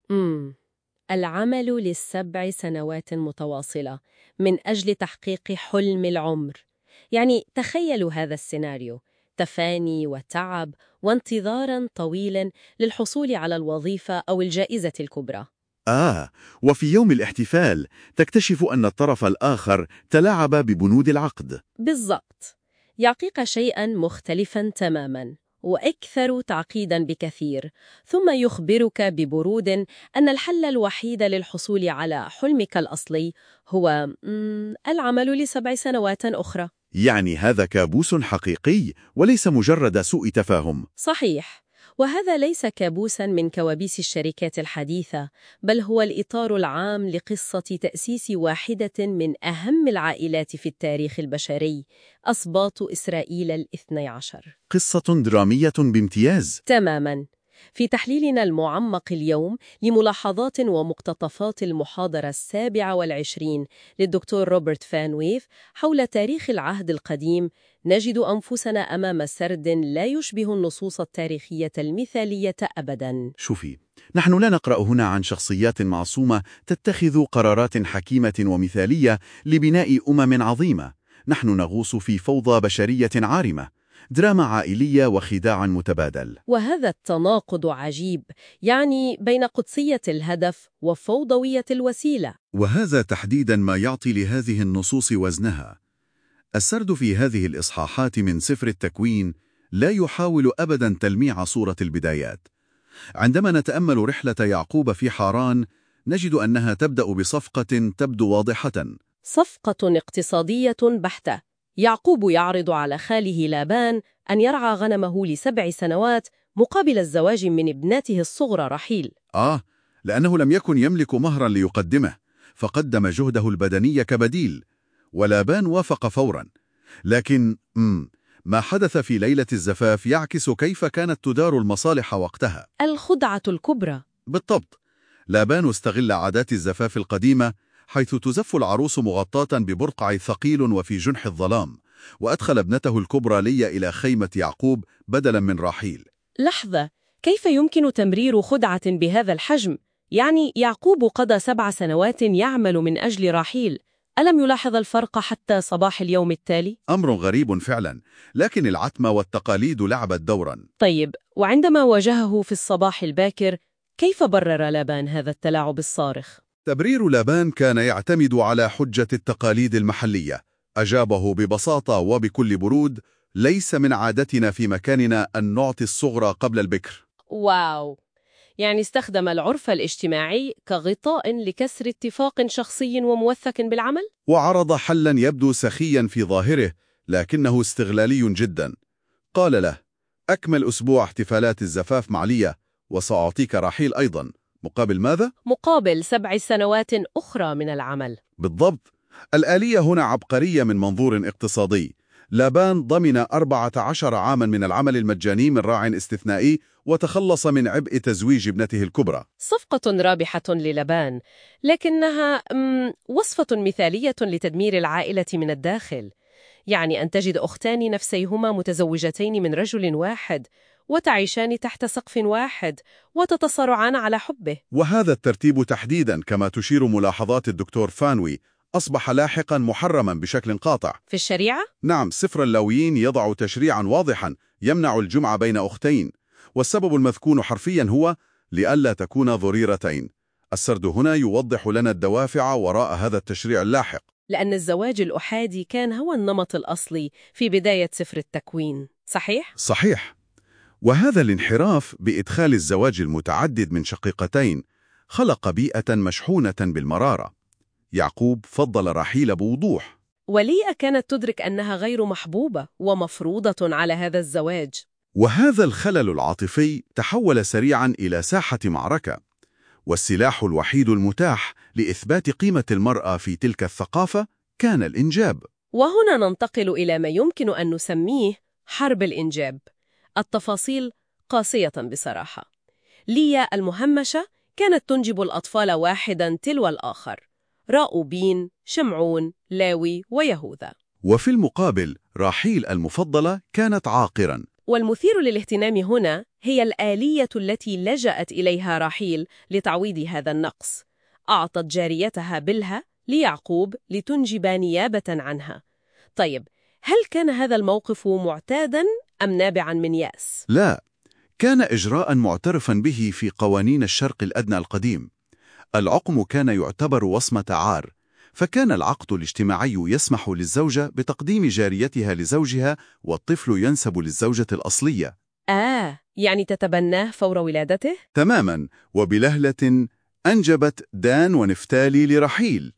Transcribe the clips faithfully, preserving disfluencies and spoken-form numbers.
امم العمل للسبع سنوات متواصلة من أجل تحقيق حلم العمر. يعني تخيلوا هذا السيناريو: تفاني وتعب وانتظاراً طويلاً للحصول على الوظيفة أو الجائزة الكبرى. آه، وفي يوم الاحتفال تكتشف أن الطرف الآخر تلاعب ببنود العقد. بالضبط، يعطيك شيئاً مختلفاً تماماً وأكثر تعقيداً بكثير، ثم يخبرك ببرود أن الحل الوحيد للحصول على حلمك الأصلي هو مم، العمل لسبع سنوات أخرى. يعني هذا كابوس حقيقي وليس مجرد سوء تفاهم. صحيح، وهذا ليس كابوساً من كوابيس الشركات الحديثة، بل هو الإطار العام لقصة تأسيس واحدة من أهم العائلات في التاريخ البشري، أسباط إسرائيل الاثني عشر. قصة درامية بامتياز. تماماً. في تحليلنا المعمق اليوم لملاحظات ومقتطفات المحاضرة السابعة والعشرين للدكتور روبرت فانويف حول تاريخ العهد القديم، نجد أنفسنا أمام سرد لا يشبه النصوص التاريخية المثالية أبداً. شوفي، نحن لا نقرأ هنا عن شخصيات معصومة تتخذ قرارات حكيمة ومثالية لبناء أمم عظيمة. نحن نغوص في فوضى بشرية عارمة، دراما عائلية وخداع متبادل. وهذا التناقض عجيب، يعني بين قدسية الهدف وفوضوية الوسيلة. وهذا تحديداً ما يعطي لهذه النصوص وزنها. السرد في هذه الإصحاحات من سفر التكوين لا يحاول أبداً تلميع صورة البدايات. عندما نتأمل رحلة يعقوب في حاران، نجد أنها تبدأ بصفقة تبدو واضحة. صفقة اقتصادية بحتة. يعقوب يعرض على خاله لابان أن يرعى غنمه لسبع سنوات مقابل الزواج من ابنته الصغرى رحيل. آه، لأنه لم يكن يملك مهراً ليقدمه، فقدم جهده البدني كبديل، ولابان وافق فوراً. لكن مم ما حدث في ليلة الزفاف يعكس كيف كانت تدار المصالح وقتها. الخدعة الكبرى. بالضبط، لابان استغل عادات الزفاف القديمة، حيث تزف العروس مغطاة ببرقع ثقيل وفي جنح الظلام، وأدخل ابنته الكبرى ليا إلى خيمة يعقوب بدلاً من راحيل. لحظة، كيف يمكن تمرير خدعة بهذا الحجم؟ يعني يعقوب قضى سبع سنوات يعمل من أجل راحيل، ألم يلاحظ الفرق حتى صباح اليوم التالي؟ أمر غريب فعلاً، لكن العتمة والتقاليد لعبت دوراً. طيب، وعندما واجهه في الصباح الباكر، كيف برر لابان هذا التلاعب الصارخ؟ تبرير لابان كان يعتمد على حجة التقاليد المحلية. أجابه ببساطة وبكل برود: ليس من عادتنا في مكاننا أن نعطي الصغرى قبل البكر. واو، يعني استخدم العرف الاجتماعي كغطاء لكسر اتفاق شخصي وموثق بالعمل؟ وعرض حلاً يبدو سخياً في ظاهره، لكنه استغلالي جداً. قال له: أكمل أسبوع احتفالات الزفاف مع ليا، وسأعطيك رحيل أيضاً. مقابل ماذا؟ مقابل سبع سنوات أخرى من العمل. بالضبط. الآلية هنا عبقرية من منظور اقتصادي. لابان ضمن أربعة عشر عاماً من العمل المجاني من راع استثنائي، وتخلص من عبء تزويج ابنته الكبرى. صفقة رابحة للبان، لكنها مم، وصفة مثالية لتدمير العائلة من الداخل. يعني أن تجد أختان نفسيهما متزوجتين من رجل واحد، وتعيشان تحت سقف واحد، وتتصارعان على حبه. وهذا الترتيب تحديداً، كما تشير ملاحظات الدكتور فانوي، أصبح لاحقاً محرماً بشكل قاطع. في الشريعة؟ نعم، سفر اللاويين يضع تشريعاً واضحاً يمنع الجمع بين أختين، والسبب المذكور حرفياً هو لئلا تكون ضريرتين. السرد هنا يوضح لنا الدوافع وراء هذا التشريع اللاحق. لأن الزواج الأحادي كان هو النمط الأصلي في بداية سفر التكوين، صحيح؟ صحيح. وهذا الانحراف بإدخال الزواج المتعدد من شقيقتين خلق بيئة مشحونة بالمرارة. يعقوب فضل رحيل بوضوح، وليئة كانت تدرك أنها غير محبوبة ومفروضة على هذا الزواج. وهذا الخلل العاطفي تحول سريعاً إلى ساحة معركة، والسلاح الوحيد المتاح لإثبات قيمة المرأة في تلك الثقافة كان الإنجاب. وهنا ننتقل إلى ما يمكن أن نسميه حرب الإنجاب. التفاصيل قاسية بصراحة. ليا المهمشة كانت تنجب الأطفال واحداً تلو الآخر: راؤوبين، شمعون، لاوي ويهوذا. وفي المقابل راحيل المفضلة كانت عاقراً. والمثير للاهتمام هنا هي الآلية التي لجأت إليها راحيل لتعويض هذا النقص. أعطت جاريتها بلها ليعقوب لتنجب نيابة عنها. طيب، هل كان هذا الموقف معتادا أم نابعا من يأس؟ لا، كان إجراء معترفا به في قوانين الشرق الأدنى القديم. العقم كان يعتبر وصمة عار، فكان العقد الاجتماعي يسمح للزوجة بتقديم جاريتها لزوجها، والطفل ينسب للزوجة الأصلية. آه، يعني تتبناه فور ولادته؟ تماما، وبلهلة أنجبت دان ونفتالي لرحيل.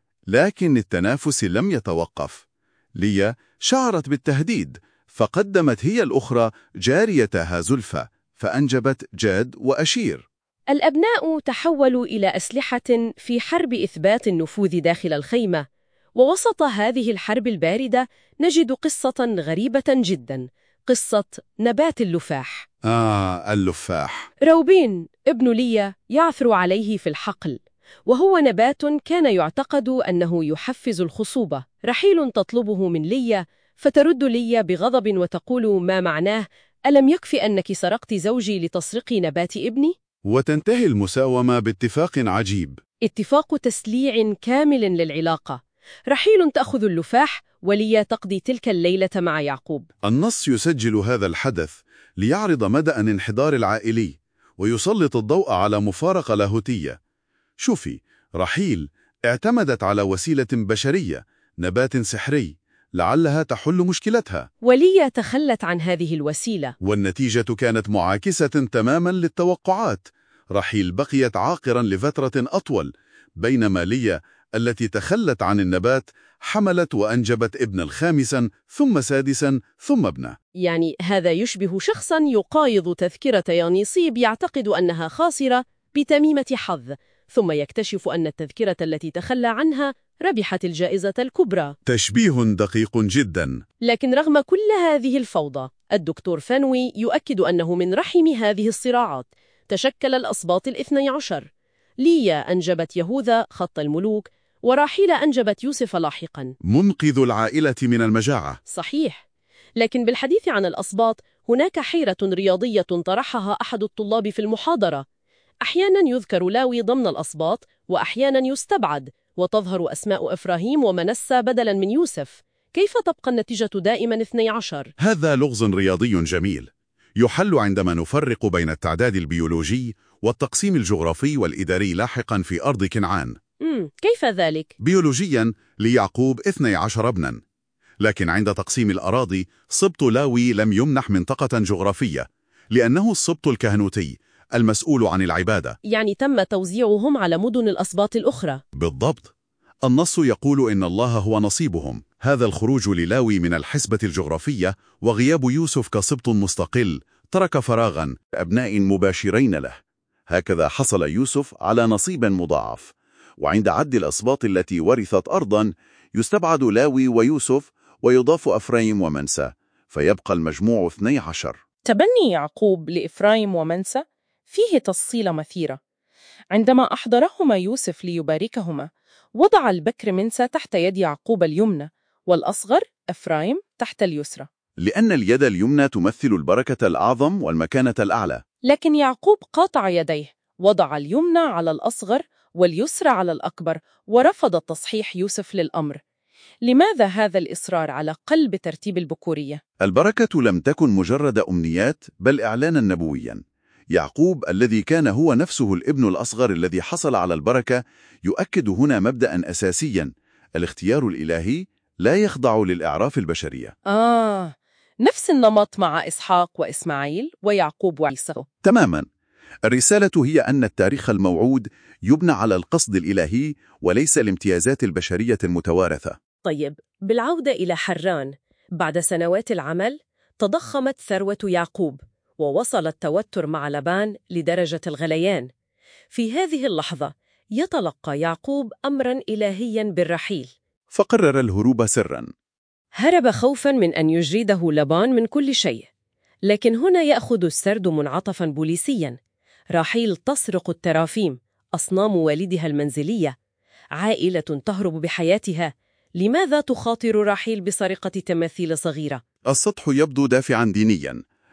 لكن التنافس لم يتوقف. ليا شعرت بالتهديد، فقدمت هي الأخرى جاريتها زلفة، فأنجبت جاد وأشير. الأبناء تحولوا إلى أسلحة في حرب إثبات النفوذ داخل الخيمة. ووسط هذه الحرب الباردة نجد قصة غريبة جدا، قصة نبات اللفاح. آه، اللفاح. روبين ابن ليا يعثر عليه في الحقل، وهو نبات كان يعتقد أنه يحفز الخصوبة. رحيل تطلبه من ليا، فترد ليا بغضب وتقول ما معناه: ألم يكفي أنك سرقت زوجي لتسرقي نبات ابني؟ وتنتهي المساومة باتفاق عجيب، اتفاق تسليع كامل للعلاقة. رحيل تأخذ اللفاح، وليا تقضي تلك الليلة مع يعقوب. النص يسجل هذا الحدث ليعرض مدى الانحدار العائلي، ويسلط الضوء على مفارقة لاهوتية. شوفي، رحيل اعتمدت على وسيلة بشرية، نبات سحري، لعلها تحل مشكلتها، وليا تخلت عن هذه الوسيلة، والنتيجة كانت معاكسة تماما للتوقعات. رحيل بقيت عاقرا لفترة أطول، بينما ليا التي تخلت عن النبات حملت وأنجبت ابنا خامسا ثم سادسا ثم ابنه. يعني هذا يشبه شخصا يقايض تذكرة يانيصيب يعتقد أنها خاسرة بتميمة حظ، ثم يكتشف أن التذكرة التي تخلى عنها ربحت الجائزة الكبرى. تشبيه دقيق جدا. لكن رغم كل هذه الفوضى، الدكتور فانوي يؤكد أنه من رحم هذه الصراعات تشكل الأسباط الاثني عشر. ليا أنجبت يهوذا خط الملوك، وراحيل أنجبت يوسف لاحقا، منقذ العائلة من المجاعة. صحيح. لكن بالحديث عن الأسباط هناك حيرة رياضية طرحها أحد الطلاب في المحاضرة. أحيانا يذكر لاوي ضمن الأسباط، وأحيانا يستبعد، وتظهر أسماء إفراهيم ومنسى بدلا من يوسف. كيف تبقى النتيجة دائما اثني عشر؟ هذا لغز رياضي جميل، يحل عندما نفرق بين التعداد البيولوجي والتقسيم الجغرافي والإداري لاحقا في أرض كنعان. مم. كيف ذلك؟ بيولوجيا ليعقوب اثني عشر ابنا، لكن عند تقسيم الأراضي سبط لاوي لم يمنح منطقة جغرافية، لأنه السبط الكهنوتي المسؤول عن العبادة. يعني تم توزيعهم على مدن الأسباط الأخرى. بالضبط. النص يقول إن الله هو نصيبهم. هذا الخروج للاوي من الحسبة الجغرافية وغياب يوسف كسبط مستقل ترك فراغا أبناء مباشرين له. هكذا حصل يوسف على نصيب مضاعف. وعند عد الأسباط التي ورثت أرضا يستبعد لاوي ويوسف ويضاف أفرايم ومنسى، فيبقى المجموع اثني عشر. تبني يعقوب لإفرايم ومنسى فيه تفصيلة مثيرة. عندما أحضرهما يوسف ليباركهما، وضع البكر منسى تحت يد يعقوب اليمنى، والأصغر إفرايم تحت اليسرى، لأن اليد اليمنى تمثل البركة الأعظم والمكانة الأعلى. لكن يعقوب قاطع يديه، وضع اليمنى على الأصغر واليسرى على الأكبر، ورفض تصحيح يوسف للأمر. لماذا هذا الإصرار على قلب ترتيب البكورية؟ البركة لم تكن مجرد أمنيات، بل إعلانا نبويا. يعقوب الذي كان هو نفسه الابن الأصغر الذي حصل على البركة يؤكد هنا مبدأ أساسيا: الاختيار الإلهي لا يخضع للإعراف البشرية. آه، نفس النمط مع إسحاق وإسماعيل ويعقوب وعيسى. تماما. الرسالة هي أن التاريخ الموعود يبنى على القصد الإلهي وليس الامتيازات البشرية المتوارثة. طيب، بالعودة إلى حران، بعد سنوات العمل تضخمت ثروة يعقوب، ووصل التوتر مع لبان لدرجة الغليان. في هذه اللحظة يتلقى يعقوب أمراً إلهياً بالرحيل، فقرر الهروب سراً. هرب خوفاً من أن يجرده لبان من كل شيء. لكن هنا يأخذ السرد منعطفاً بوليسياً. راحيل تسرق الترافيم، أصنام والدها المنزلية، عائلة تهرب بحياتها. لماذا تخاطر راحيل بسرقة تماثيل صغيرة؟ السطح يبدو دافعاً دينياً،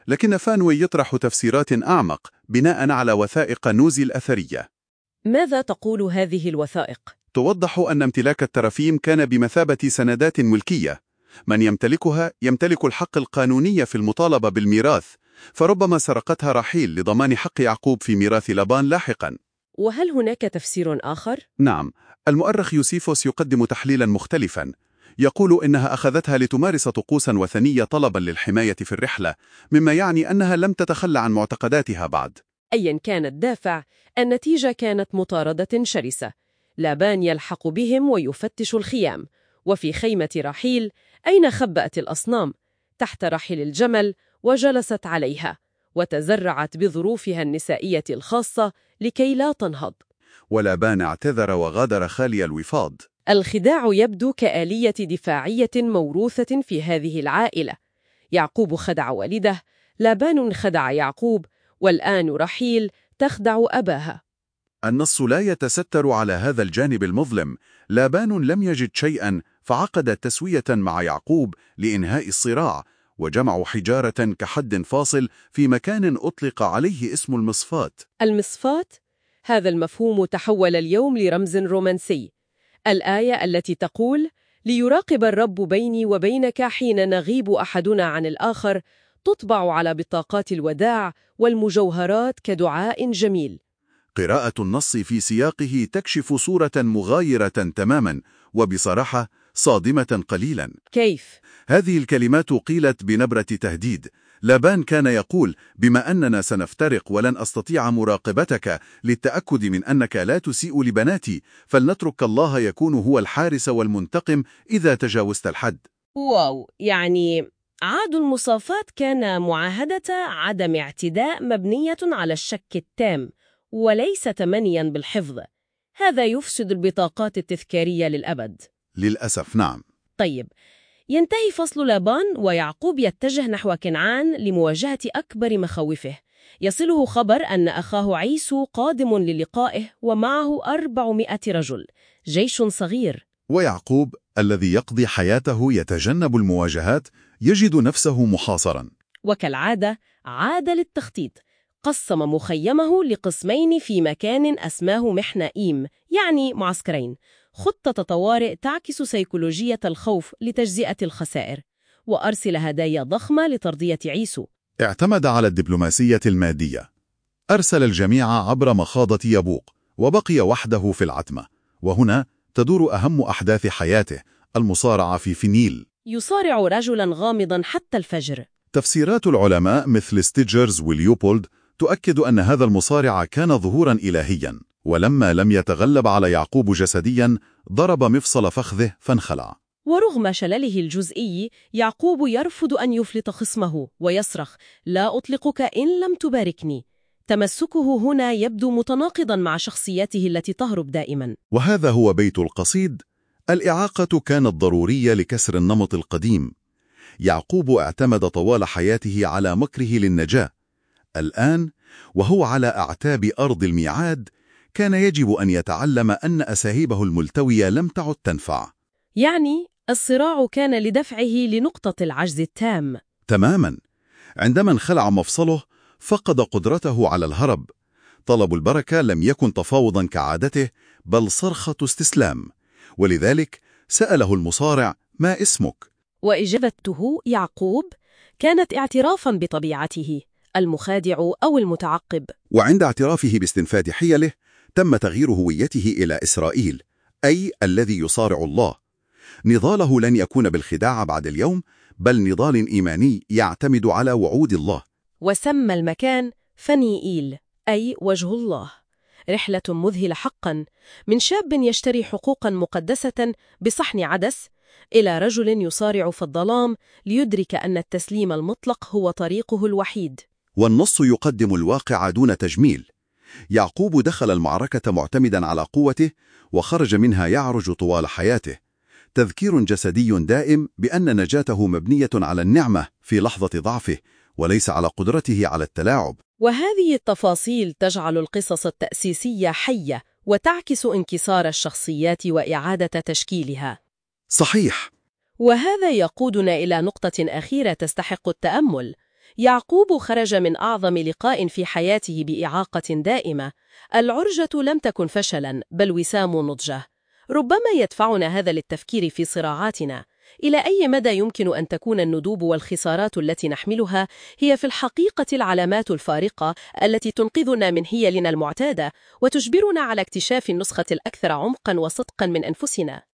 لكن فانوي يطرح تفسيرات أعمق بناء على وثائق نوزي الأثرية. ماذا تقول هذه الوثائق؟ توضح أن امتلاك الترافيم كان بمثابة سندات ملكية، من يمتلكها يمتلك الحق القانوني في المطالبة بالميراث، فربما سرقتها راحيل لضمان حق يعقوب في ميراث لابان لاحقاً. وهل هناك تفسير آخر؟ نعم، المؤرخ يوسيفوس يقدم تحليلاً مختلفاً، يقول إنها أخذتها لتمارس طقوساً وثنية طلباً للحماية في الرحلة، مما يعني أنها لم تتخلى عن معتقداتها بعد. أياً كان الدافع، النتيجة كانت مطاردة شرسة. لابان يلحق بهم ويفتش الخيام، وفي خيمة راحيل أين خبأت الأصنام؟ تحت رحل الجمل، وجلست عليها وتزرعت بظروفها النسائية الخاصة لكي لا تنهض. ولابان اعتذر وغادر خالي الوفاض. الخداع يبدو كآلية دفاعية موروثة في هذه العائلة. يعقوب خدع والده، لابان خدع يعقوب، والآن رحيل تخدع أباها. النص لا يتستر على هذا الجانب المظلم. لابان لم يجد شيئا فعقد تسوية مع يعقوب لإنهاء الصراع، وجمعوا حجارة كحد فاصل في مكان أطلق عليه اسم المصفات. المصفات؟ هذا المفهوم تحول اليوم لرمز رومانسي. الآية التي تقول: ليراقب الرب بيني وبينك حين نغيب أحدنا عن الآخر، تطبع على بطاقات الوداع والمجوهرات كدعاء جميل. قراءة النص في سياقه تكشف صورة مغايرة تماما، وبصراحة صادمة قليلا. كيف؟ هذه الكلمات قيلت بنبرة تهديد. لابان كان يقول: بما أننا سنفترق ولن أستطيع مراقبتك للتأكد من أنك لا تسيء لبناتي، فلنترك الله يكون هو الحارس والمنتقم إذا تجاوزت الحد. واو، يعني عقد المصافات كان معاهدة عدم اعتداء مبنية على الشك التام، وليس تمنيا بالحفظ. هذا يفسد البطاقات التذكارية للأبد. للأسف نعم. طيب، ينتهي فصل لابان ويعقوب يتجه نحو كنعان لمواجهة أكبر مخاوفه. يصله خبر أن أخاه عيسو قادم للقائه ومعه أربعمائة رجل، جيش صغير. ويعقوب الذي يقضي حياته يتجنب المواجهات يجد نفسه محاصرا. وكالعادة عاد للتخطيط. قسم مخيمه لقسمين في مكان أسماه محنائيم، يعني معسكرين، خطة طوارئ تعكس سيكولوجية الخوف لتجزئة الخسائر. وأرسل هدايا ضخمة لترضية عيسو. اعتمد على الدبلوماسية المادية. أرسل الجميع عبر مخاضة يبوق، وبقي وحده في العتمة. وهنا تدور أهم أحداث حياته، المصارعة في فينيل. يصارع رجلا غامضا حتى الفجر. تفسيرات العلماء مثل ستيجرز وليوبولد تؤكد أن هذا المصارع كان ظهورا إلهيا، ولما لم يتغلب على يعقوب جسديا ضرب مفصل فخذه فانخلع. ورغم شلله الجزئي، يعقوب يرفض أن يفلت خصمه ويصرخ: لا أطلقك إن لم تباركني. تمسكه هنا يبدو متناقضا مع شخصيته التي تهرب دائما. وهذا هو بيت القصيد. الإعاقة كانت ضرورية لكسر النمط القديم. يعقوب اعتمد طوال حياته على مكره للنجاة. الآن وهو على أعتاب أرض الميعاد كان يجب أن يتعلم أن أساهيبه الملتوية لم تعد تنفع. يعني الصراع كان لدفعه لنقطة العجز التام. تماما. عندما انخلع مفصله فقد قدرته على الهرب. طلب البركة لم يكن تفاوضا كعادته، بل صرخة استسلام. ولذلك سأله المصارع: ما اسمك؟ وإجابته يعقوب كانت اعترافا بطبيعته، المخادع أو المتعقب. وعند اعترافه باستنفاد حيله تم تغيير هويته إلى إسرائيل، أي الذي يصارع الله. نضاله لن يكون بالخداع بعد اليوم، بل نضال إيماني يعتمد على وعود الله. وسمى المكان فنيئيل، أي وجه الله. رحلة مذهلة حقا، من شاب يشتري حقوقا مقدسة بصحن عدس إلى رجل يصارع في الظلام ليدرك أن التسليم المطلق هو طريقه الوحيد. والنص يقدم الواقع دون تجميل. يعقوب دخل المعركة معتمدا على قوته، وخرج منها يعرج طوال حياته. تذكير جسدي دائم بأن نجاته مبنية على النعمة في لحظة ضعفه، وليس على قدرته على التلاعب. وهذه التفاصيل تجعل القصص التأسيسية حية وتعكس انكسار الشخصيات وإعادة تشكيلها. صحيح. وهذا يقودنا إلى نقطة أخيرة تستحق التأمل. يعقوب خرج من أعظم لقاء في حياته بإعاقة دائمة. العرجة لم تكن فشلاً بل وسام نضجه. ربما يدفعنا هذا للتفكير في صراعاتنا. إلى أي مدى يمكن أن تكون الندوب والخسارات التي نحملها هي في الحقيقة العلامات الفارقة التي تنقذنا من هيلنا المعتادة وتجبرنا على اكتشاف النسخة الأكثر عمقاً وصدقاً من أنفسنا؟